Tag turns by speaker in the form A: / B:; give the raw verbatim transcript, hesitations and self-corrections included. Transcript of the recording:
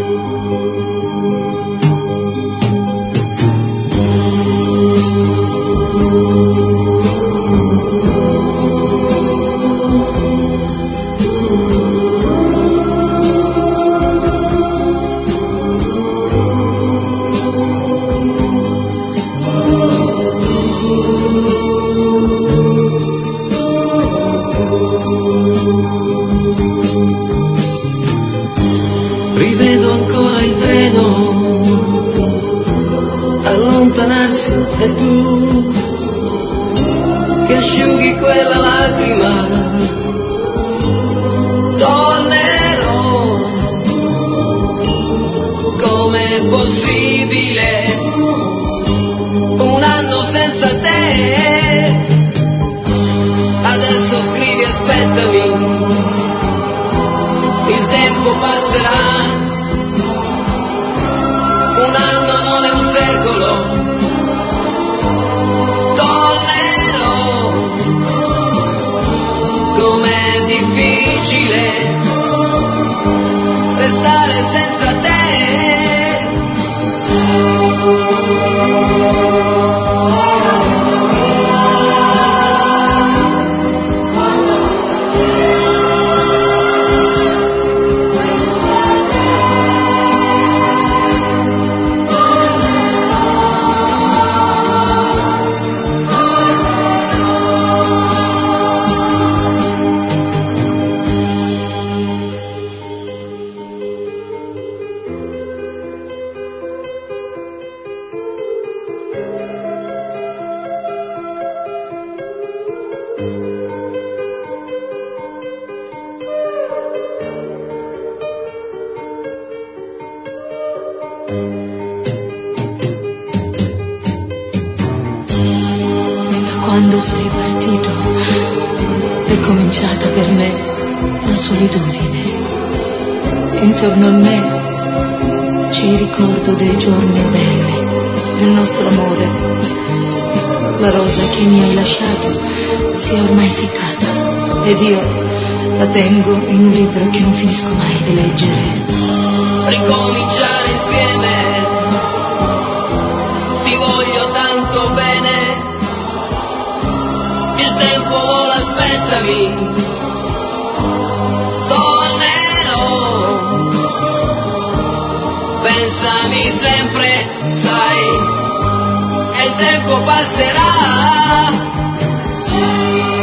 A: E tu che asciughi quella lacrima, tornerò. Com'è possibile un anno senza te? Adesso scrivi aspettami, il tempo passerà. Un anno non è un secolo. Com'è difficile restare senza te.
B: Quando sei partito è cominciata per me la solitudine. Intorno a me ci ricordo dei giorni belli del nostro amore. La rosa che mi hai lasciato si è ormai seccata ed io la tengo in un libro che non finisco mai di leggere.
A: Ricominciare insieme, ti voglio tanto bene. Il tempo vola, aspettami, tornerò. Pensami sempre, sai, e il tempo passerà.